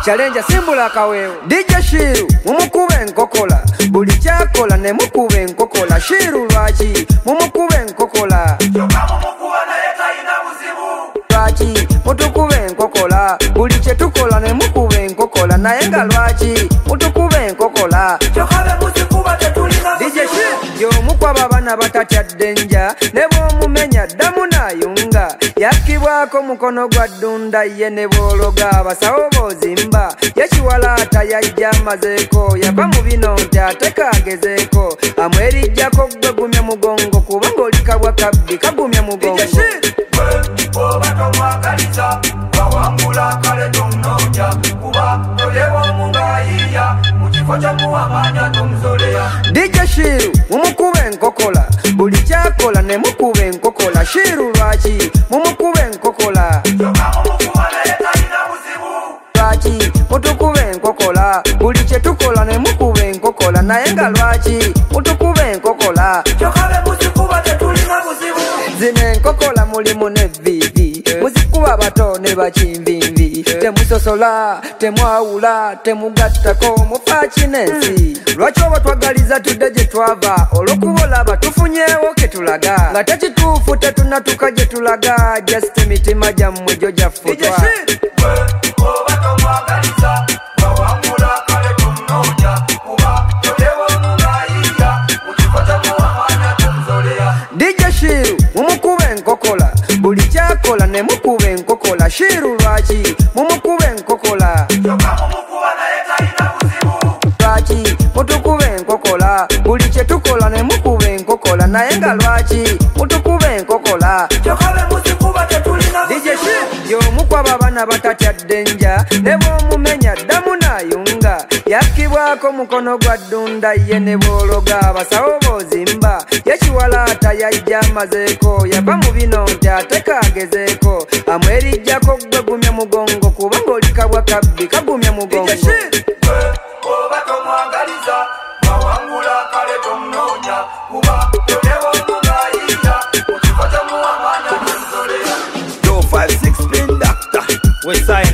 challenge simbula kawewo DJ Shiru mumukube enkokola buli kyakola ne mukube enkokola Shiru lwaki mumukube enkokola lwaki mutukube enkokola buli kyetukola ne mukube enkokola naye nga lwaki mutukube enkokola DJ Shiru y'omukwaba abana batatya ddenja ne bw'omumenya ddamu nayunga yakibwako mukono gwa ddunda ye ne bw'ologa abasawo b'ozimba yekiwalaata yajja amazeeko yava mu bino nti ate kaagezeeko amwerijjako gwe gumya mugongo kubanga oli kabwa kabbi kagumya mugongo oba tomwagaliza wawangula kale tonoonya kuba tolewa omungayiya mu kifo kyomuwamanya tomuzoleya DJ Shiru mumukube enkokola buli kyakola ne mukube enkokola Shiru lwaki mumukube enkokola lwaki mutukube enkokola buli kyetukola ne mukube enkokola naye nga lwaki mutukube enkokola zino enkokola mulimu nevvivi muzikuba bato ne bakinvinvi temusosola temwawula temugattako mufa kinensi lwaki oba twagaliza tudde gye twava olw'okubolaba tufunyeewo ke tulaga nga tekituufu tetunatuka gye tulaga just emitima gyammwe gyo gyafutwa DJ Shiru mumukube enkokola buli kyakola ne mukube enkokola Shiru lwaki mumukube enkokola lwaki mutukube enkokola buli kyetukola ne mukube enkokola naye nga lwaki mutukube enkokola DJ Shiru y'omukwaba abana batatya ddenja ne bw'omumenya ddamu nayunga yakibwako mukono gwa ddunda ye ne bw'ologa abasawo b'ozimba yekiwalaata yajja amazeeko yava mu bino nti ate kaagezeeko amwerijjako gwe gumya mugongo kubanga oli kabwa kabbi kagumya mugongo oba tomwagaliza wawangula kale tomunoonya kuba tolewa omungayiya mu kifo kyomuwamanya tomuzoleya 256 Spin Doctor Westside